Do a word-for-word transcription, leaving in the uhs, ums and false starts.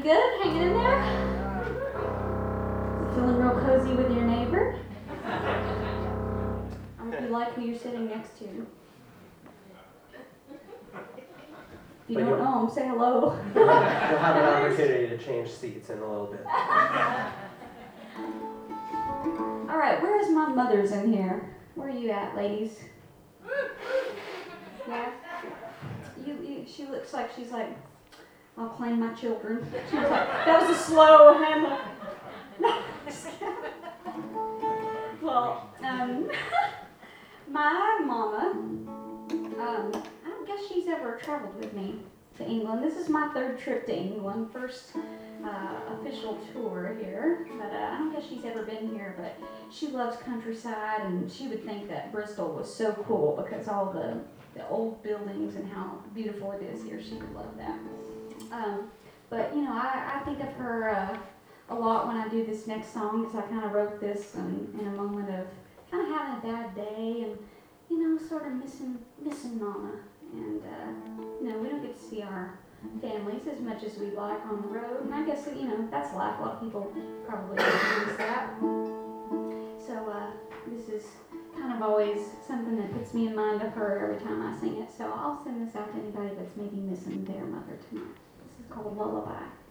good? Hanging in there? Feeling real cozy with your neighbor? I hope you like who you're sitting next to. If you don't know them, say hello. You'll have an opportunity to change seats in a little bit. All right, where is my mother's in here? Where are you at, ladies? Yeah? You, you, she looks like she's like, I'll claim my children. She was like, that was a slow hand. No, just kidding. Well, um, my mama, um, I don't guess she's ever traveled with me to England. This is my third trip to England, first uh, official tour here, but uh, I don't guess she's ever been here, but she loves countryside, and she would think that Bristol was so cool because all the, the old buildings and how beautiful it is here. She would love that. Um, but, you know, I, I think of her uh, a lot when I do this next song, because I kind of wrote this in, in a moment of kind of having a bad day and, you know, sort of missing missing Mama. And, uh, you know, we don't get to see our families as much as we like on the road. And I guess, you know, that's life. A lot of people probably experience that. So uh, this is kind of always something that puts me in mind of her every time I sing it. So I'll send this out to anybody that's maybe missing their mother tonight. This is called Lullaby.